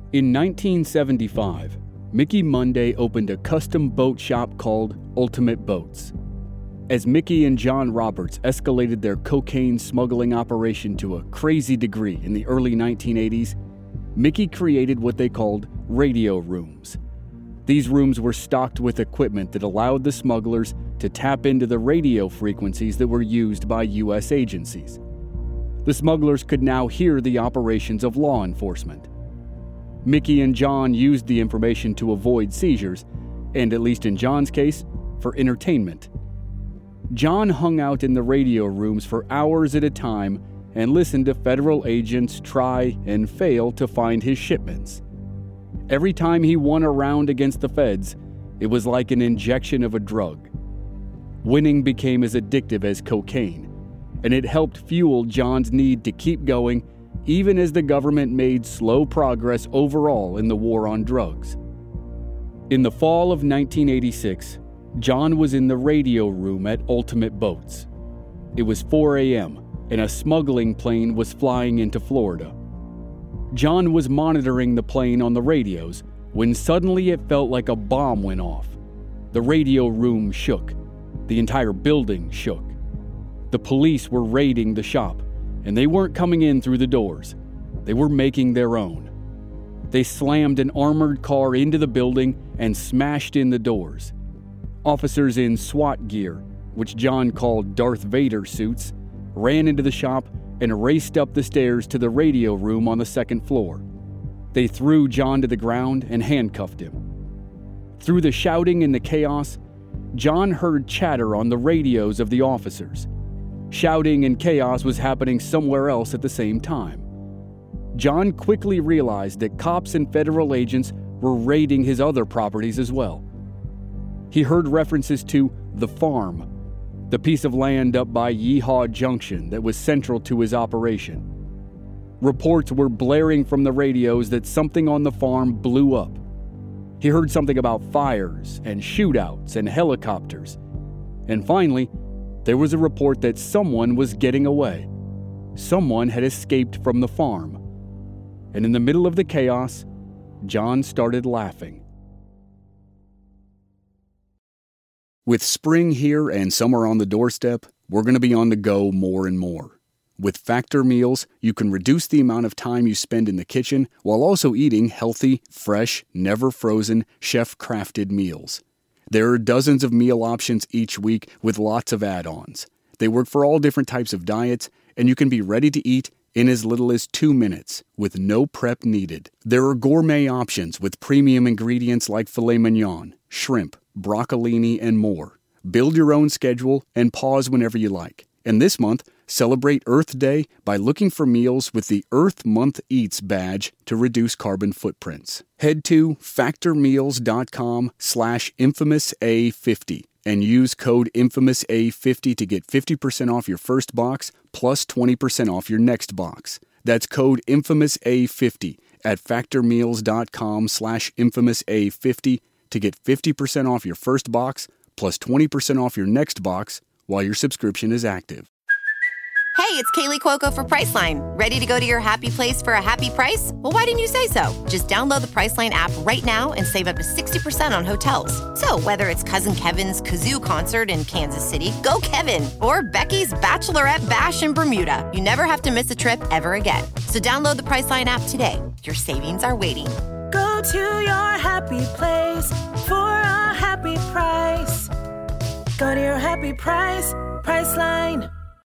In 1975, Mickey Monday opened a custom boat shop called Ultimate Boats. As Mickey and John Roberts escalated their cocaine smuggling operation to a crazy degree in the early 1980s, Mickey created what they called radio rooms. These rooms were stocked with equipment that allowed the smugglers to tap into the radio frequencies that were used by U.S. agencies. The smugglers could now hear the operations of law enforcement. Mickey and John used the information to avoid seizures, and at least in John's case, for entertainment. John hung out in the radio rooms for hours at a time and listened to federal agents try and fail to find his shipments. Every time he won a round against the feds, it was like an injection of a drug. Winning became as addictive as cocaine, and it helped fuel John's need to keep going even as the government made slow progress overall in the war on drugs. In the fall of 1986, John was in the radio room at Ultimate Boats. It was 4 a.m., and a smuggling plane was flying into Florida. John was monitoring the plane on the radios when suddenly it felt like a bomb went off. The radio room shook. The entire building shook. The police were raiding the shop, and they weren't coming in through the doors. They were making their own. They slammed an armored car into the building and smashed in the doors. Officers in SWAT gear, which John called Darth Vader suits, ran into the shop and raced up the stairs to the radio room on the second floor. They threw John to the ground and handcuffed him. Through the shouting and the chaos, John heard chatter on the radios of the officers. Shouting and chaos was happening somewhere else at the same time. John quickly realized that cops and federal agents were raiding his other properties as well. He heard references to the farm, the piece of land up by Yeehaw Junction that was central to his operation. Reports were blaring from the radios that something on the farm blew up. He heard something about fires and shootouts and helicopters. And finally, there was a report that someone was getting away. Someone had escaped from the farm. And in the middle of the chaos, John started laughing. With spring here and summer on the doorstep, we're going to be on the go more and more. With Factor meals, you can reduce the amount of time you spend in the kitchen while also eating healthy, fresh, never frozen, chef-crafted meals. There are dozens of meal options each week with lots of add-ons. They work for all different types of diets, and you can be ready to eat in as little as 2 minutes with no prep needed. There are gourmet options with premium ingredients like filet mignon, shrimp, broccolini, and more. Build your own schedule and pause whenever you like. And this month, celebrate Earth Day by looking for meals with the Earth Month Eats badge to reduce carbon footprints. Head to factormeals.com/infamousa50 and use code InfamousA50 to get 50% off your first box plus 20% off your next box. That's code InfamousA50 at factormeals.com/infamousa50 to get 50% off your first box plus 20% off your next box while your subscription is active. Hey, it's Kaylee Cuoco for Priceline. Ready to go to your happy place for a happy price? Well, why didn't you say so? Just download the Priceline app right now and save up to 60% on hotels. So whether it's Cousin Kevin's Kazoo Concert in Kansas City, go Kevin, or Becky's Bachelorette Bash in Bermuda, you never have to miss a trip ever again. So download the Priceline app today. Your savings are waiting. Go to your happy place for a happy price. Go to your happy price, Priceline.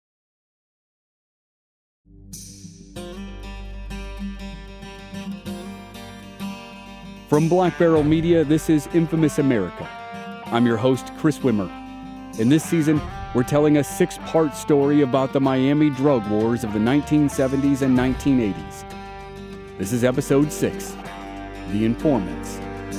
From Black Barrel Media, this is Infamous America. I'm your host, Chris Wimmer. In this season, we're telling a 6-part story about the Miami drug wars of the 1970s and 1980s. This is episode 6, The Informants.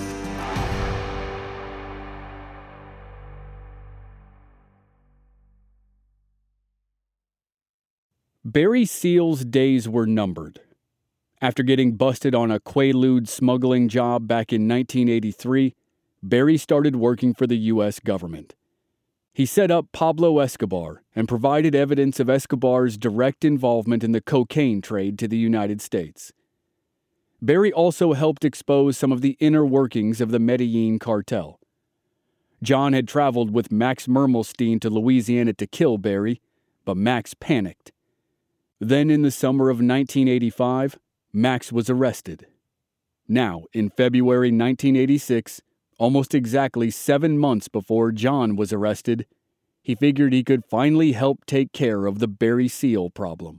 Barry Seal's days were numbered. After getting busted on a Quaalude smuggling job back in 1983, Barry started working for the U.S. government. He set up Pablo Escobar and provided evidence of Escobar's direct involvement in the cocaine trade to the United States. Berry also helped expose some of the inner workings of the Medellin cartel. John had traveled with Max Mermelstein to Louisiana to kill Berry, but Max panicked. Then in the summer of 1985, Max was arrested. Now, in February 1986, almost exactly 7 months before John was arrested, he figured he could finally help take care of the Berry Seal problem.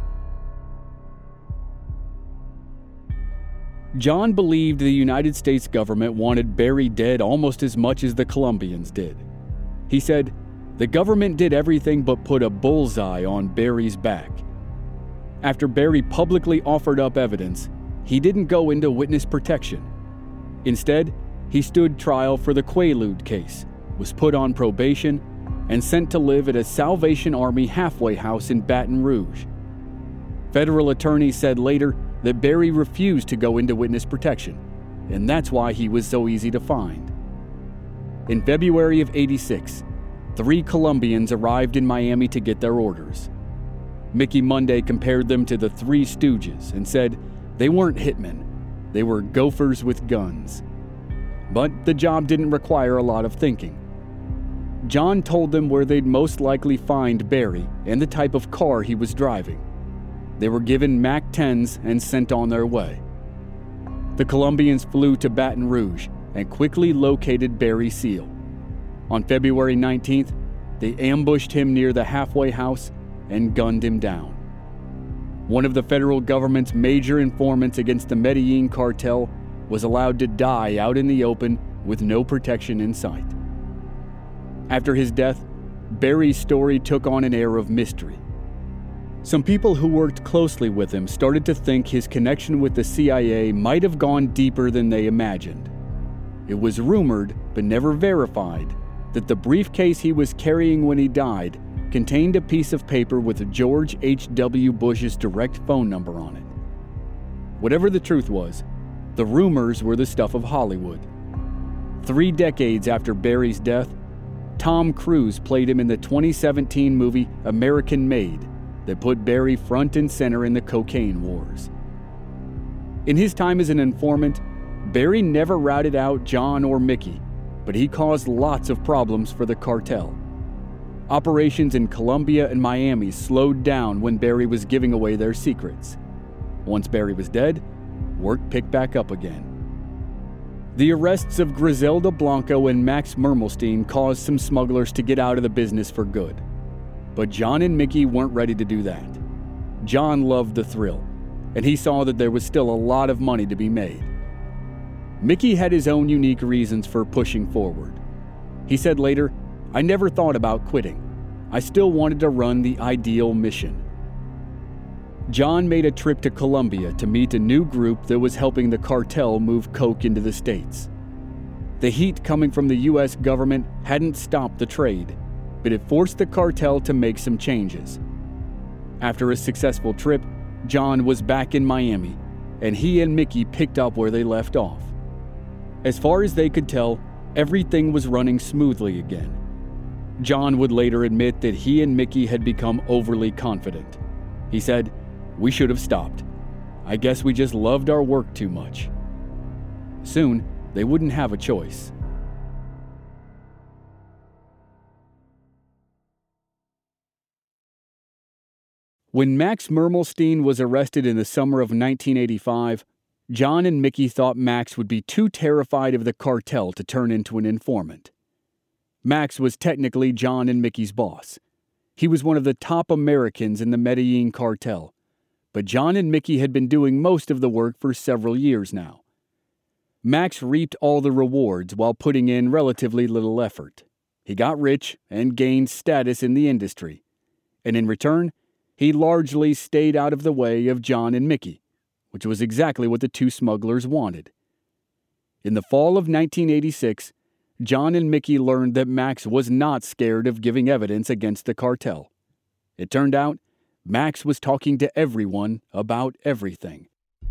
John believed the United States government wanted Berry dead almost as much as the Colombians did. He said, "The government did everything but put a bullseye on Berry's back." After Berry publicly offered up evidence, he didn't go into witness protection. Instead, he stood trial for the Quaalude case, was put on probation, and sent to live at a Salvation Army halfway house in Baton Rouge. Federal attorneys said later that Berry refused to go into witness protection, and that's why he was so easy to find. In February of '86, 3 Colombians arrived in Miami to get their orders. Mickey Monday compared them to the Three Stooges and said they weren't hitmen, they were gophers with guns. But the job didn't require a lot of thinking. John told them where they'd most likely find Berry and the type of car he was driving. They were given Mac 10s and sent on their way. The Colombians flew to Baton Rouge and quickly located Berry Seal. On February 19th, they ambushed him near the halfway house and gunned him down. One of the federal government's major informants against the Medellin cartel was allowed to die out in the open with no protection in sight. After his death, Berry's story took on an air of mystery. Some people who worked closely with him started to think his connection with the CIA might have gone deeper than they imagined. It was rumored, but never verified, that the briefcase he was carrying when he died contained a piece of paper with George H.W. Bush's direct phone number on it. Whatever the truth was, the rumors were the stuff of Hollywood. 3 decades after Berry's death, Tom Cruise played him in the 2017 movie American Made that put Berry front and center in the cocaine wars. In his time as an informant, Berry never routed out John or Mickey, but he caused lots of problems for the cartel. Operations in Colombia and Miami slowed down when Berry was giving away their secrets. Once Berry was dead, work picked back up again. The arrests of Griselda Blanco and Max Mermelstein caused some smugglers to get out of the business for good. But John and Mickey weren't ready to do that. John loved the thrill, and he saw that there was still a lot of money to be made. Mickey had his own unique reasons for pushing forward. He said later, "I never thought about quitting. I still wanted to run the ideal mission." John made a trip to Colombia to meet a new group that was helping the cartel move coke into the States. The heat coming from the U.S. government hadn't stopped the trade, but it forced the cartel to make some changes. After a successful trip, John was back in Miami, and he and Mickey picked up where they left off. As far as they could tell, everything was running smoothly again. John would later admit that he and Mickey had become overly confident. He said, "We should have stopped. I guess we just loved our work too much." Soon, they wouldn't have a choice. When Max Mermelstein was arrested in the summer of 1985, John and Mickey thought Max would be too terrified of the cartel to turn into an informant. Max was technically John and Mickey's boss. He was one of the top Americans in the Medellin cartel, but John and Mickey had been doing most of the work for several years now. Max reaped all the rewards while putting in relatively little effort. He got rich and gained status in the industry, and in return, he largely stayed out of the way of John and Mickey, which was exactly what the two smugglers wanted. In the fall of 1986, John and Mickey learned that Max was not scared of giving evidence against the cartel. It turned out, Max was talking to everyone about everything.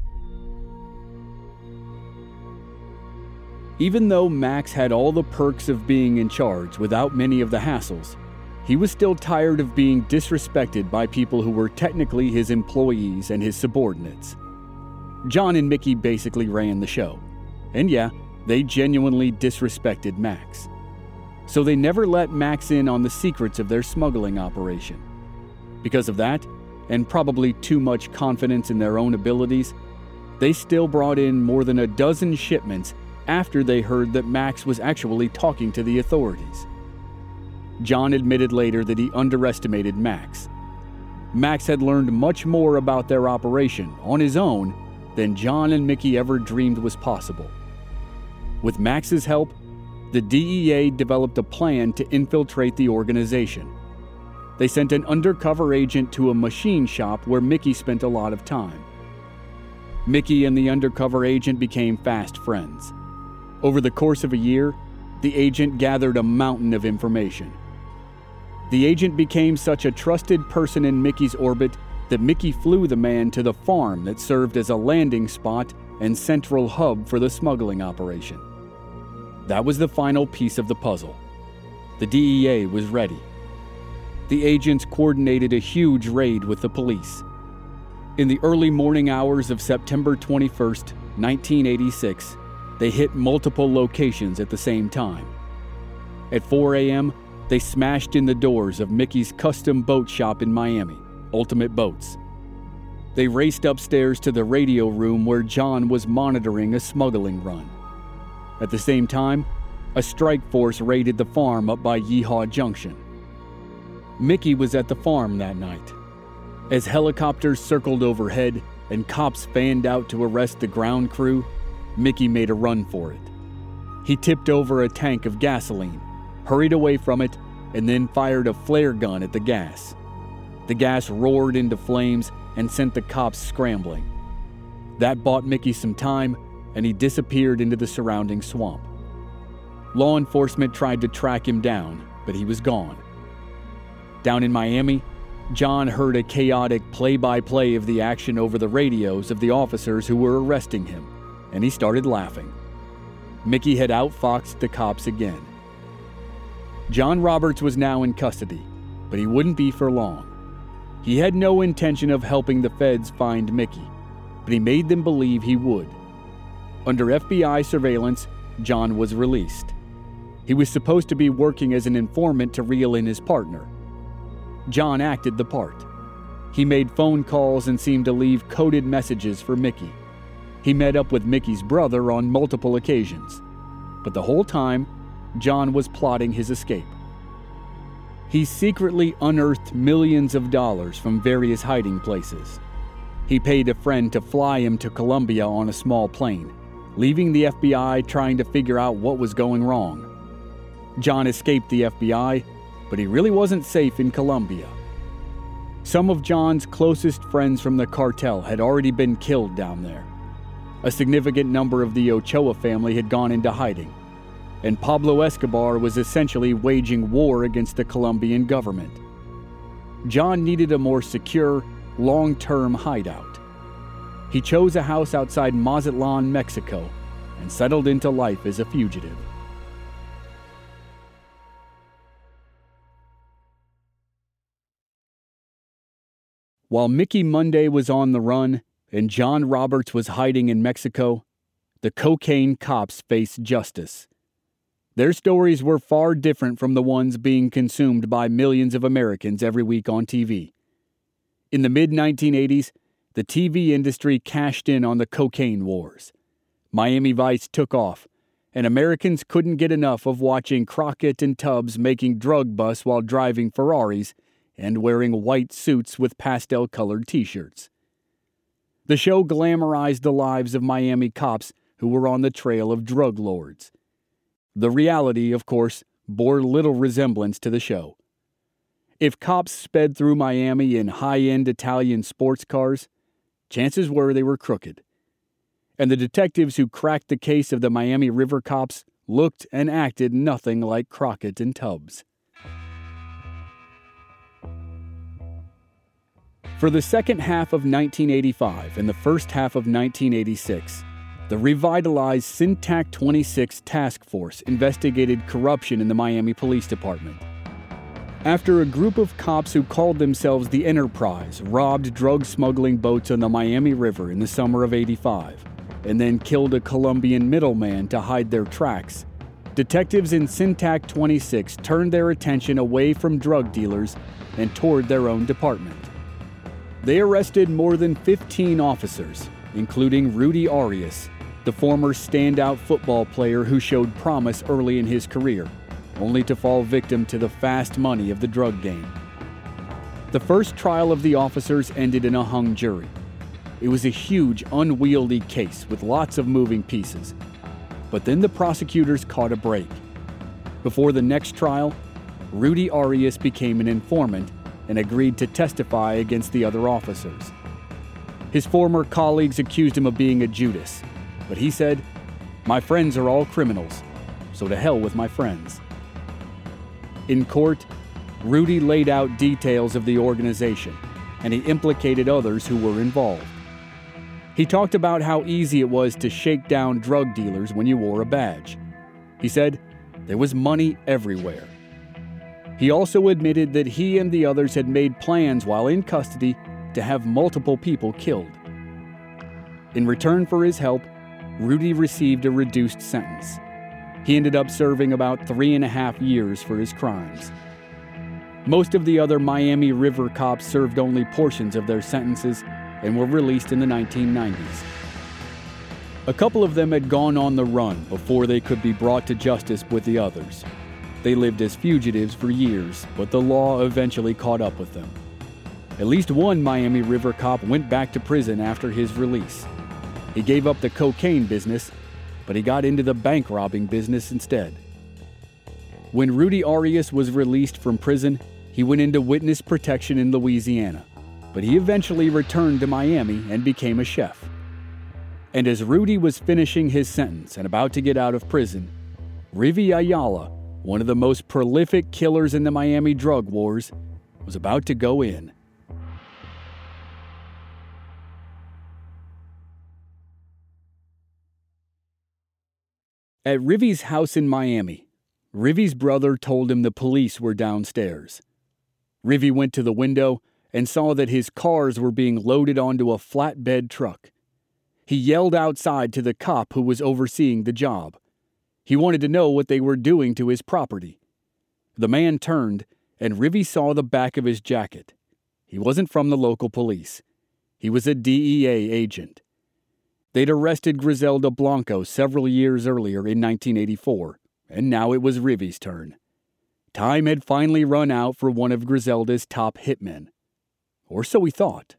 Even though Max had all the perks of being in charge without many of the hassles, he was still tired of being disrespected by people who were technically his employees and his subordinates. John and Mickey basically ran the show. And yeah, they genuinely disrespected Max. So they never let Max in on the secrets of their smuggling operation. Because of that, and probably too much confidence in their own abilities, they still brought in more than a dozen shipments after they heard that Max was actually talking to the authorities. John admitted later that he underestimated Max. Max had learned much more about their operation on his own than John and Mickey ever dreamed was possible. With Max's help, the DEA developed a plan to infiltrate the organization. They sent an undercover agent to a machine shop where Mickey spent a lot of time. Mickey and the undercover agent became fast friends. Over the course of a year, the agent gathered a mountain of information. The agent became such a trusted person in Mickey's orbit that Mickey flew the man to the farm that served as a landing spot and central hub for the smuggling operation. That was the final piece of the puzzle. The DEA was ready. The agents coordinated a huge raid with the police. In the early morning hours of September 21st, 1986, they hit multiple locations at the same time. At 4 a.m., they smashed in the doors of Mickey's custom boat shop in Miami, Ultimate Boats. They raced upstairs to the radio room where John was monitoring a smuggling run. At the same time, a strike force raided the farm up by Yeehaw Junction. Mickey was at the farm that night. As helicopters circled overhead and cops fanned out to arrest the ground crew, Mickey made a run for it. He tipped over a tank of gasoline, hurried away from it, and then fired a flare gun at the gas. The gas roared into flames and sent the cops scrambling. That bought Mickey some time, and he disappeared into the surrounding swamp. Law enforcement tried to track him down, but he was gone. Down in Miami, John heard a chaotic play-by-play of the action over the radios of the officers who were arresting him, and he started laughing. Mickey had outfoxed the cops again. John Roberts was now in custody, but he wouldn't be for long. He had no intention of helping the feds find Mickey, but he made them believe he would. Under FBI surveillance, John was released. He was supposed to be working as an informant to reel in his partner. John acted the part. He made phone calls and seemed to leave coded messages for Mickey. He met up with Mickey's brother on multiple occasions. But the whole time, John was plotting his escape. He secretly unearthed millions of dollars from various hiding places. He paid a friend to fly him to Colombia on a small plane, leaving the FBI trying to figure out what was going wrong. John escaped the FBI, but he really wasn't safe in Colombia. Some of John's closest friends from the cartel had already been killed down there. A significant number of the Ochoa family had gone into hiding, and Pablo Escobar was essentially waging war against the Colombian government. John needed a more secure, long-term hideout. He chose a house outside Mazatlan, Mexico, and settled into life as a fugitive. While Mickey Monday was on the run and John Roberts was hiding in Mexico, the cocaine cops faced justice. Their stories were far different from the ones being consumed by millions of Americans every week on TV. In the mid-1980s, the TV industry cashed in on the cocaine wars. Miami Vice took off, and Americans couldn't get enough of watching Crockett and Tubbs making drug busts while driving Ferraris and wearing white suits with pastel-colored t-shirts. The show glamorized the lives of Miami cops who were on the trail of drug lords. The reality, of course, bore little resemblance to the show. If cops sped through Miami in high-end Italian sports cars, chances were they were crooked. And the detectives who cracked the case of the Miami River cops looked and acted nothing like Crockett and Tubbs. For the second half of 1985 and the first half of 1986, the revitalized Syntac 26 task force investigated corruption in the Miami Police Department. After a group of cops who called themselves the Enterprise robbed drug smuggling boats on the Miami River in the summer of '85, and then killed a Colombian middleman to hide their tracks, detectives in Syntac 26 turned their attention away from drug dealers and toward their own department. They arrested more than 15 officers, including Rudy Arias, the former standout football player who showed promise early in his career, only to fall victim to the fast money of the drug game. The first trial of the officers ended in a hung jury. It was a huge, unwieldy case with lots of moving pieces. But then the prosecutors caught a break. Before the next trial, Rudy Arias became an informant and agreed to testify against the other officers. His former colleagues accused him of being a Judas, but he said, "My friends are all criminals, so to hell with my friends." In court, Rudy laid out details of the organization, and he implicated others who were involved. He talked about how easy it was to shake down drug dealers when you wore a badge. He said there was money everywhere. He also admitted that he and the others had made plans while in custody to have multiple people killed. In return for his help, Rudy received a reduced sentence. He ended up serving about 3.5 years for his crimes. Most of the other Miami River cops served only portions of their sentences and were released in the 1990s. A couple of them had gone on the run before they could be brought to justice with the others. They lived as fugitives for years, but the law eventually caught up with them. At least one Miami River cop went back to prison after his release. He gave up the cocaine business, but he got into the bank robbing business instead. When Rudy Arias was released from prison, he went into witness protection in Louisiana, but he eventually returned to Miami and became a chef. And as Rudy was finishing his sentence and about to get out of prison, Rivi Ayala, one of the most prolific killers in the Miami drug wars, was about to go in. At Rivi's house in Miami, Rivi's brother told him the police were downstairs. Rivi went to the window and saw that his cars were being loaded onto a flatbed truck. He yelled outside to the cop who was overseeing the job. He wanted to know what they were doing to his property. The man turned, and Rivi saw the back of his jacket. He wasn't from the local police. He was a DEA agent. They'd arrested Griselda Blanco several years earlier in 1984, and now it was Rivi's turn. Time had finally run out for one of Griselda's top hitmen. Or so he thought.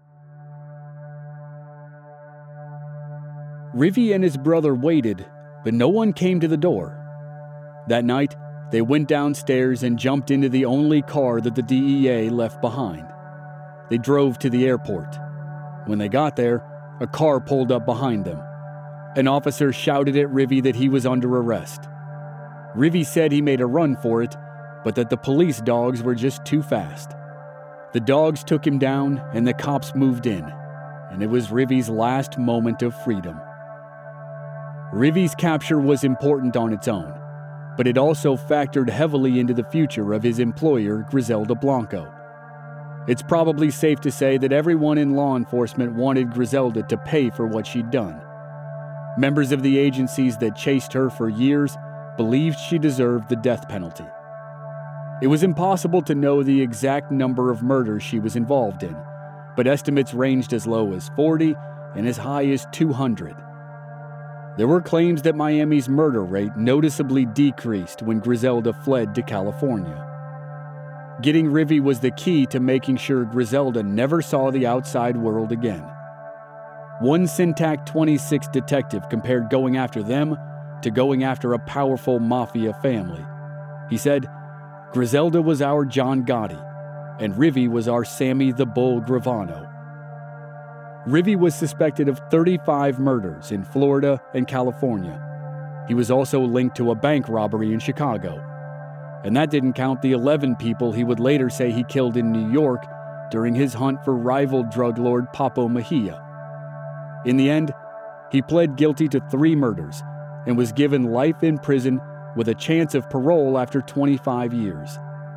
Rivi and his brother waited, but no one came to the door. That night, they went downstairs and jumped into the only car that the DEA left behind. They drove to the airport. When they got there, a car pulled up behind them. An officer shouted at Rivi that he was under arrest. Rivi said he made a run for it, but that the police dogs were just too fast. The dogs took him down, and the cops moved in, and it was Rivi's last moment of freedom. Rivi's capture was important on its own, but it also factored heavily into the future of his employer, Griselda Blanco. It's probably safe to say that everyone in law enforcement wanted Griselda to pay for what she'd done. Members of the agencies that chased her for years believed she deserved the death penalty. It was impossible to know the exact number of murders she was involved in, but estimates ranged as low as 40 and as high as 200. There were claims that Miami's murder rate noticeably decreased when Griselda fled to California. Getting Rivi was the key to making sure Griselda never saw the outside world again. One Syntac 26 detective compared going after them to going after a powerful mafia family. He said, "Griselda was our John Gotti, and Rivi was our Sammy the Bull Gravano." Rivi was suspected of 35 murders in Florida and California. He was also linked to a bank robbery in Chicago. And that didn't count the 11 people he would later say he killed in New York during his hunt for rival drug lord Papo Mejia. In the end, he pled guilty to 3 murders and was given life in prison with a chance of parole after 25 years.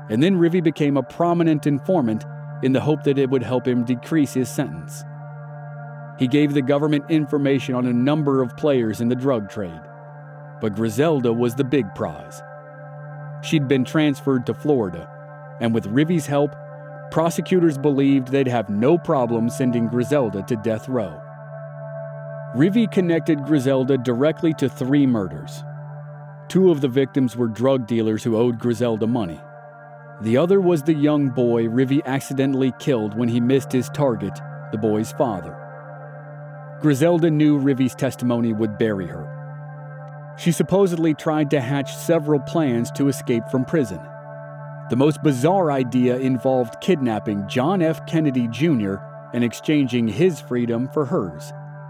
and then Rivy became a prominent informant in the hope that it would help him decrease his sentence. He gave the government information on a number of players in the drug trade, but Griselda was the big prize. She'd been transferred to Florida, and with Rivy's help, prosecutors believed they'd have no problem sending Griselda to death row. Rivy connected Griselda directly to 3 murders. 2 of the victims were drug dealers who owed Griselda money. The other was the young boy Rivy accidentally killed when he missed his target, the boy's father. Griselda knew Rivy's testimony would bury her. She supposedly tried to hatch several plans to escape from prison. The most bizarre idea involved kidnapping John F. Kennedy Jr. and exchanging his freedom for hers.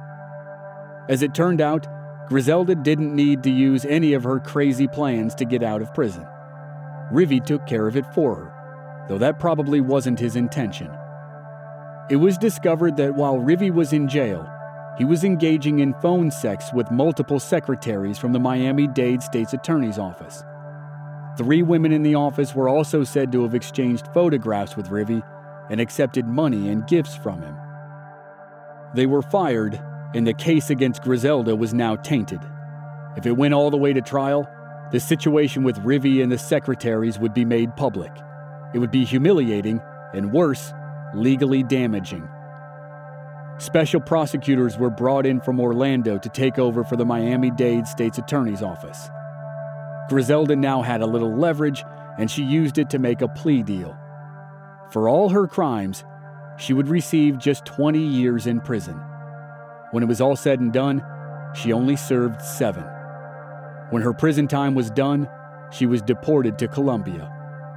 As it turned out, Griselda didn't need to use any of her crazy plans to get out of prison. Rivy took care of it for her, though that probably wasn't his intention. It was discovered that while Rivy was in jail, he was engaging in phone sex with multiple secretaries from the Miami-Dade State's Attorney's Office. 3 women in the office were also said to have exchanged photographs with Rivy and accepted money and gifts from him. They were fired, and the case against Griselda was now tainted. If it went all the way to trial, the situation with Rivy and the secretaries would be made public. It would be humiliating, and worse, legally damaging. Special prosecutors were brought in from Orlando to take over for the Miami-Dade State's Attorney's Office. Griselda now had a little leverage, and she used it to make a plea deal. For all her crimes, she would receive just 20 years in prison. When it was all said and done, she only served 7. When her prison time was done, she was deported to Colombia.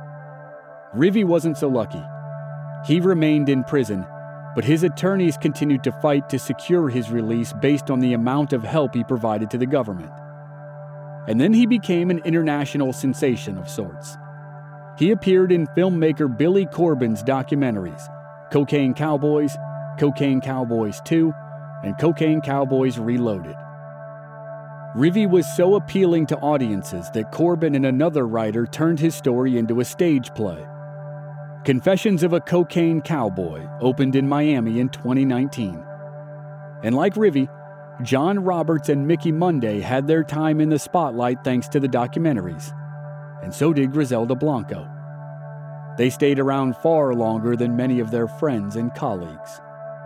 Rivy wasn't so lucky. He remained in prison, but his attorneys continued to fight to secure his release based on the amount of help he provided to the government. And then he became an international sensation of sorts. He appeared in filmmaker Billy Corben's documentaries, Cocaine Cowboys, Cocaine Cowboys 2, and Cocaine Cowboys Reloaded. Rivy was so appealing to audiences that Corben and another writer turned his story into a stage play. Confessions of a Cocaine Cowboy opened in Miami in 2019. And like Rivy, John Roberts and Mickey Monday had their time in the spotlight thanks to the documentaries. And so did Griselda Blanco. They stayed around far longer than many of their friends and colleagues.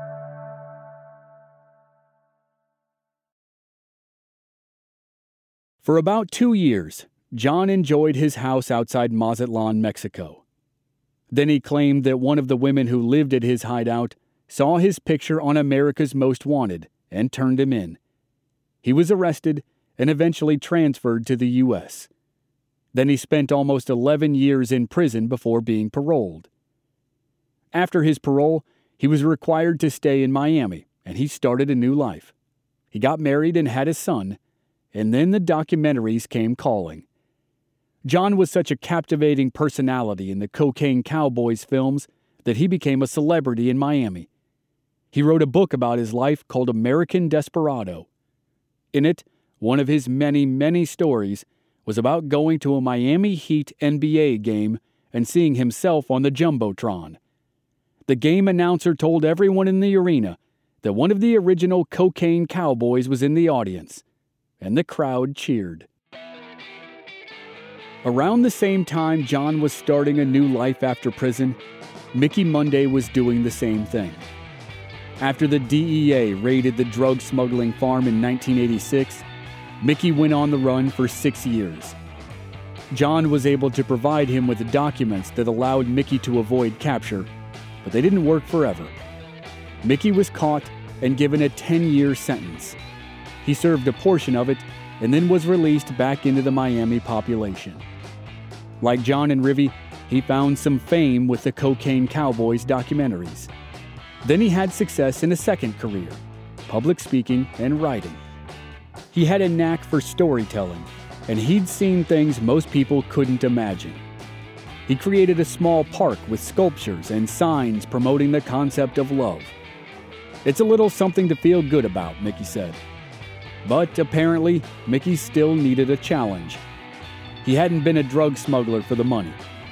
For about 2 years, John enjoyed his house outside Mazatlan, Mexico. Then he claimed that one of the women who lived at his hideout saw his picture on America's Most Wanted and turned him in. He was arrested and eventually transferred to the U.S. Then he spent almost 11 years in prison before being paroled. After his parole, he was required to stay in Miami, and he started a new life. He got married and had a son, and then the documentaries came calling. John was such a captivating personality in the Cocaine Cowboys films that he became a celebrity in Miami. He wrote a book about his life called American Desperado. In it, one of his many, many stories was about going to a Miami Heat NBA game and seeing himself on the Jumbotron. The game announcer told everyone in the arena that one of the original Cocaine Cowboys was in the audience, and the crowd cheered. Around the same time John was starting a new life after prison, Mickey Monday was doing the same thing. After the DEA raided the drug smuggling farm in 1986, Mickey went on the run for 6 years. John was able to provide him with the documents that allowed Mickey to avoid capture, but they didn't work forever. Mickey was caught and given a 10-year sentence. He served a portion of it and then was released back into the Miami population. Like John and Rivy, he found some fame with the Cocaine Cowboys documentaries. Then he had success in a second career, public speaking and writing. He had a knack for storytelling, and he'd seen things most people couldn't imagine. He created a small park with sculptures and signs promoting the concept of love. It's a little something to feel good about, Mickey said. But apparently, Mickey still needed a challenge. He hadn't been a drug smuggler for the money.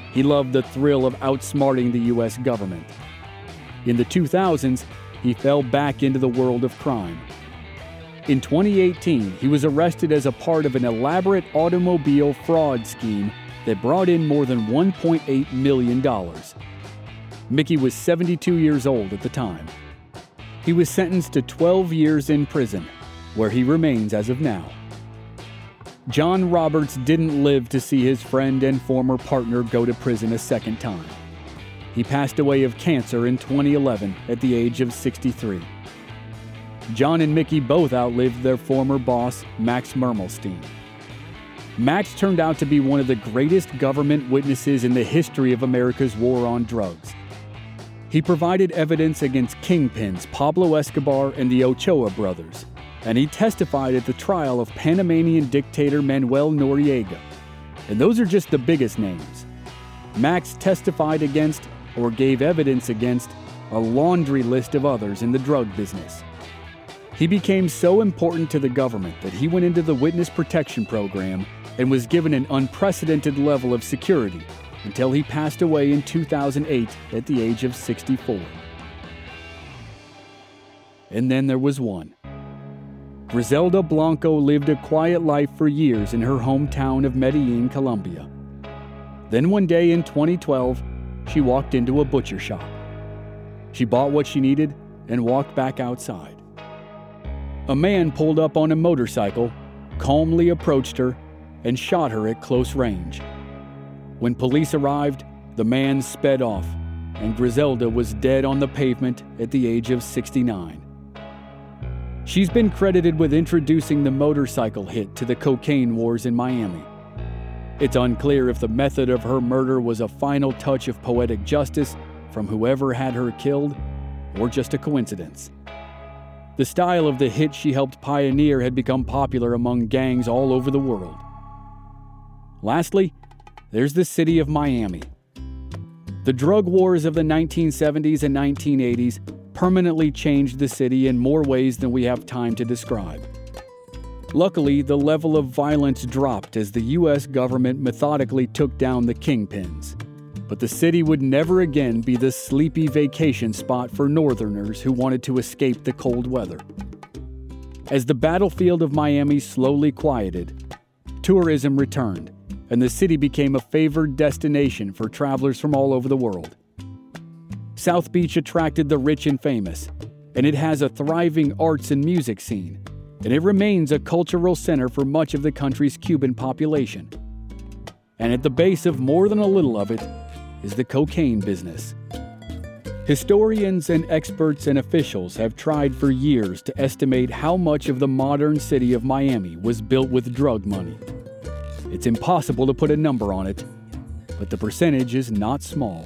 He loved the thrill of outsmarting the U.S. government. In the 2000s, he fell back into the world of crime. In 2018, he was arrested as a part of an elaborate automobile fraud scheme that brought in more than $1.8 million. Mickey was 72 years old at the time. He was sentenced to 12 years in prison, where he remains as of now. John Roberts didn't live to see his friend and former partner go to prison a second time. He passed away of cancer in 2011 at the age of 63. John and Mickey both outlived their former boss, Max Mermelstein. Max turned out to be one of the greatest government witnesses in the history of America's war on drugs. He provided evidence against kingpins Pablo Escobar and the Ochoa brothers, and he testified at the trial of Panamanian dictator Manuel Noriega. And those are just the biggest names. Max testified against, or gave evidence against, a laundry list of others in the drug business. He became so important to the government that he went into the Witness Protection Program and was given an unprecedented level of security until he passed away in 2008 at the age of 64. And then there was one. Griselda Blanco lived a quiet life for years in her hometown of Medellin, Colombia. Then one day in 2012, she walked into a butcher shop. She bought what she needed and walked back outside. A man pulled up on a motorcycle, calmly approached her, and shot her at close range. When police arrived, the man sped off, and Griselda was dead on the pavement at the age of 69. She's been credited with introducing the motorcycle hit to the cocaine wars in Miami. It's unclear if the method of her murder was a final touch of poetic justice from whoever had her killed, or just a coincidence. The style of the hit she helped pioneer had become popular among gangs all over the world. Lastly, there's the city of Miami. The drug wars of the 1970s and 1980s permanently changed the city in more ways than we have time to describe. Luckily, the level of violence dropped as the U.S. government methodically took down the kingpins. But the city would never again be the sleepy vacation spot for Northerners who wanted to escape the cold weather. As the battlefield of Miami slowly quieted, tourism returned, and the city became a favored destination for travelers from all over the world. South Beach attracted the rich and famous, and it has a thriving arts and music scene, and it remains a cultural center for much of the country's Cuban population. And at the base of more than a little of it is the cocaine business. Historians and experts and officials have tried for years to estimate how much of the modern city of Miami was built with drug money. It's impossible to put a number on it, but the percentage is not small.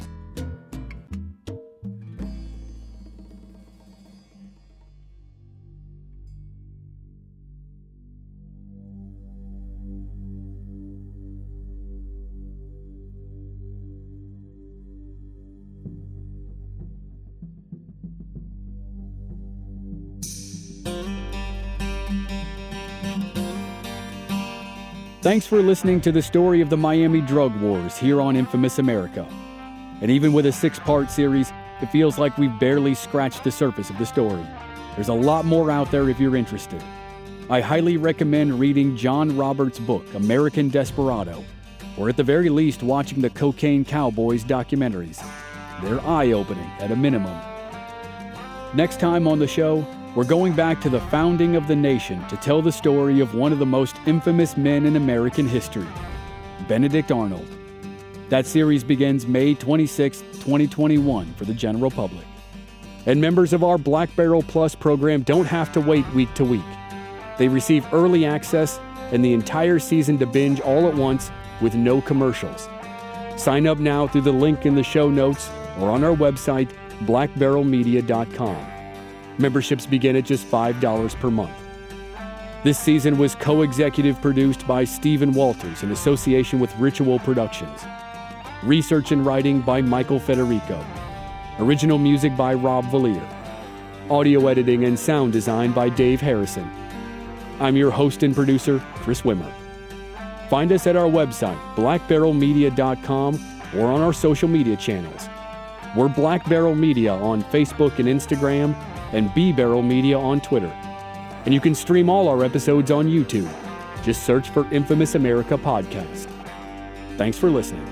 Thanks for listening to the story of the Miami drug wars here on Infamous America. And even with a 6-part series, it feels like we've barely scratched the surface of the story. There's a lot more out there if you're interested. I highly recommend reading John Roberts' book, American Desperado, or at the very least watching the Cocaine Cowboys documentaries. They're eye-opening at a minimum. Next time on the show, we're going back to the founding of the nation to tell the story of one of the most infamous men in American history, Benedict Arnold. That series begins May 26, 2021 for the general public. And members of our Black Barrel Plus program don't have to wait week to week. They receive early access and the entire season to binge all at once with no commercials. Sign up now through the link in the show notes or on our website, blackbarrelmedia.com. Memberships begin at just $5 per month. This season was co-executive produced by Stephen Walters in association with Ritual Productions. Research and writing by Michael Federico. Original music by Rob Valier. Audio editing and sound design by Dave Harrison. I'm your host and producer, Chris Wimmer. Find us at our website, blackbarrelmedia.com, or on our social media channels. We're Black Barrel Media on Facebook and Instagram, and B Barrel Media on Twitter. And you can stream all our episodes on YouTube. Just search for Infamous America Podcast. Thanks for listening.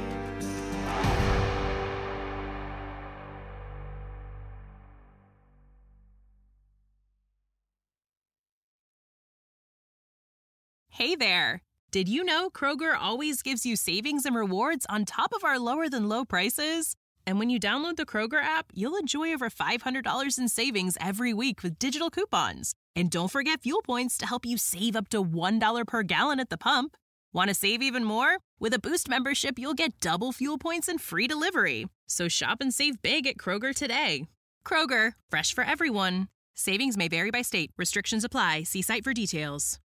Hey there! Did you know Kroger always gives you savings and rewards on top of our lower-than-low prices? And when you download the Kroger app, you'll enjoy over $500 in savings every week with digital coupons. And don't forget fuel points to help you save up to $1 per gallon at the pump. Want to save even more? With a Boost membership, you'll get double fuel points and free delivery. So shop and save big at Kroger today. Kroger, fresh for everyone. Savings may vary by state. Restrictions apply. See site for details.